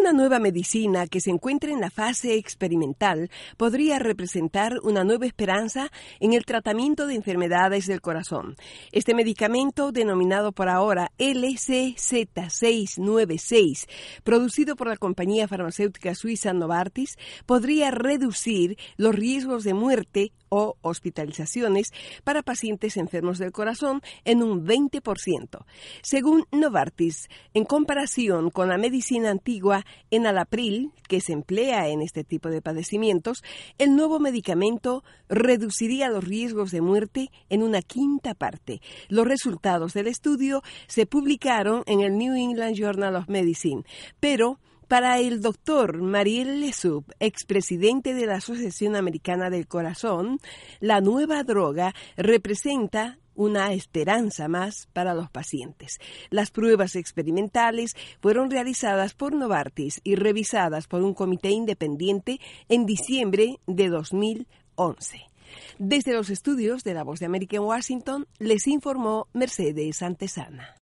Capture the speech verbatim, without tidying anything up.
Una nueva medicina que se encuentra en la fase experimental podría representar una nueva esperanza en el tratamiento de enfermedades del corazón. Este medicamento, denominado por ahora L C Z seiscientos noventa y seis, producido por la compañía farmacéutica suiza Novartis, podría reducir los riesgos de muerte o hospitalizaciones para pacientes enfermos del corazón en un veinte por ciento. Según Novartis, en comparación con la medicina antigua enalapril, que se emplea en este tipo de padecimientos, el nuevo medicamento reduciría los riesgos de muerte en una quinta parte. Los resultados del estudio se publicaron en el New England Journal of Medicine, pero para el doctor Mariel Lesub, expresidente de la Asociación Americana del Corazón, la nueva droga representa una esperanza más para los pacientes. Las pruebas experimentales fueron realizadas por Novartis y revisadas por un comité independiente en diciembre de dos mil once. Desde los estudios de La Voz de América en Washington, les informó Mercedes Antesana.